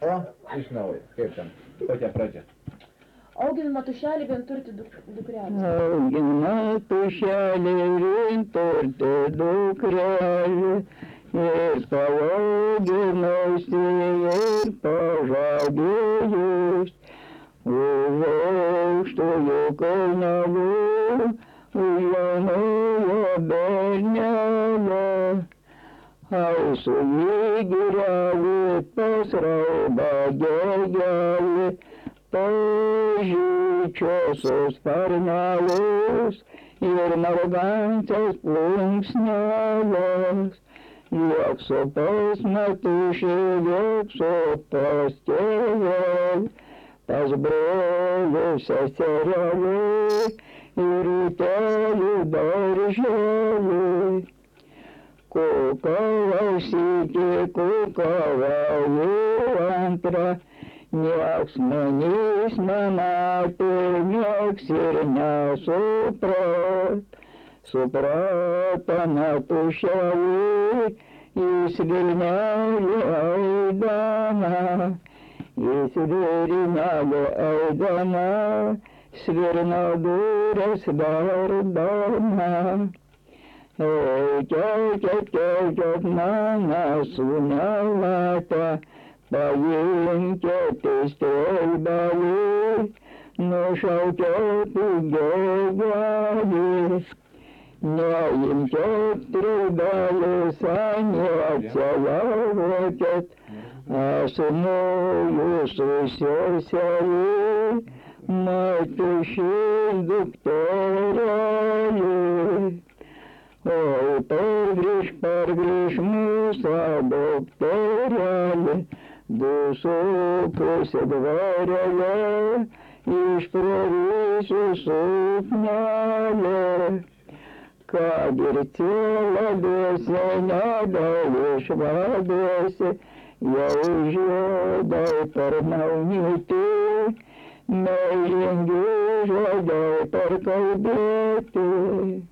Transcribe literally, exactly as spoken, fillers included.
O, iš naujo, kaip ten, kokia pradžia? Auginama tušelį vienturtį duk dukrelį. Auginama tušelį vienturtį dukrelį ir paauginusi ir pažadėjus už aukštųjų kalnelių, už jaunojo bernelio. Ai su jį girelį pasrauba gegelį, pažyčiosios sparnelės ir mergaitės plunksnelės. Liekso pas metušį, liekso pas tėvelį, pas brolių seserelį ir rūtelį darželį. Kukavau sykį, kukavau antrą, nieks manęs nematė, nieks ir nesuprat. Suprato metušelį, jis vilnelį eidama, jis vilnelį eidama, svirno durys verdama. Eikit, eikit, mano sūnelate, paimkit strėlbelį, nušaukit gegelį. Neimkit strėlbelį, neatsilaukit, aš nu jūsų seserį, metušės dukterėlį. Oi, pargrįž, pargrįž mūsų dukterėlį, du su pusė dvarelė, išpravysiu suknelę. Kad ir cielą duosi, nedau išvaduosi, jau žiedai tarnaunyti, meilingi žodžiai perkalbėti.